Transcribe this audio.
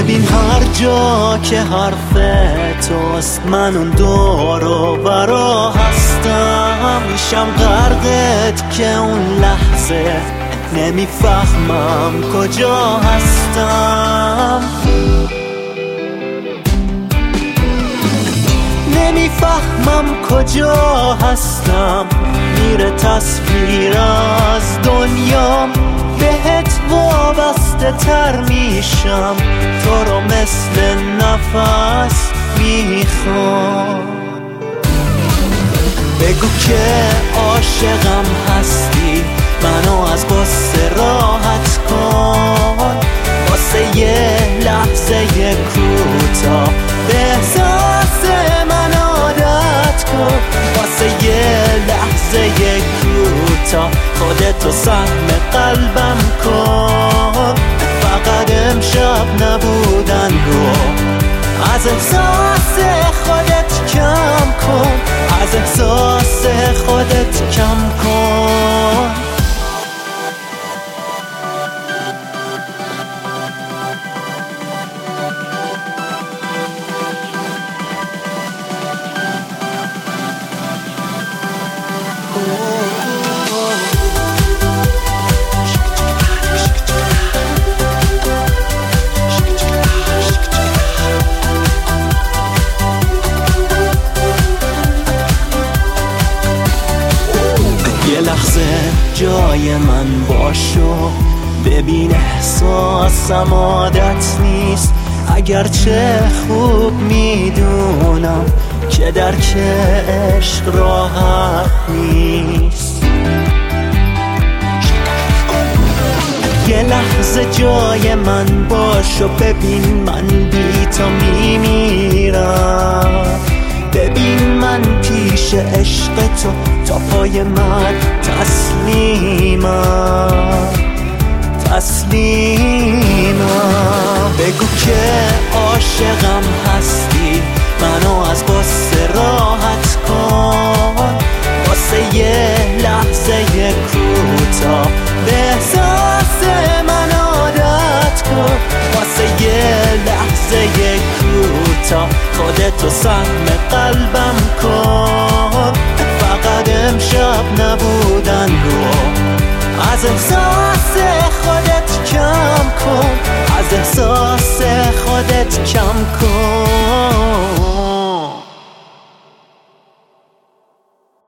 ببین هر جا که حرف توست من اون دور و برا هستم، میشم غرقت که اون لحظه نمیفهمم کجا هستم. نمیفهمم کجا هستم، میره تصویر از دنیام، بهت وابسته تر میشم، تو رو مثل نفس میخوام. بگو که عاشقم هستی، منو از غصه راحت کن، واسه یه لحظه کوتاه به احساس من عادت کن، واسه یه لحظه کوتاه خودتو سهم قلبم کن. فقط امشب نبودن رو از احساس خودت کم کن، از احساس خودت کم کن. یه لحظه جای من باشو، ببین احساسم عادت نیست، اگرچه خوب میدونم که درک عشق راحت نیست. یه لحظه جای من باشو، ببین من بی تو میمیرم، ببین من پیش عشق تو تا پای من تسلیمم. بگو که عاشقم هستی، منو از غصه راحت کن، واسه یه لحظه کوتاه به احساس من عادت کن، واسه یه لحظه کوتاه خودتو سهم قلبم کن. فقط امشب نبودن رو از احساس خودت کم کن، از احساس خودت کم کن.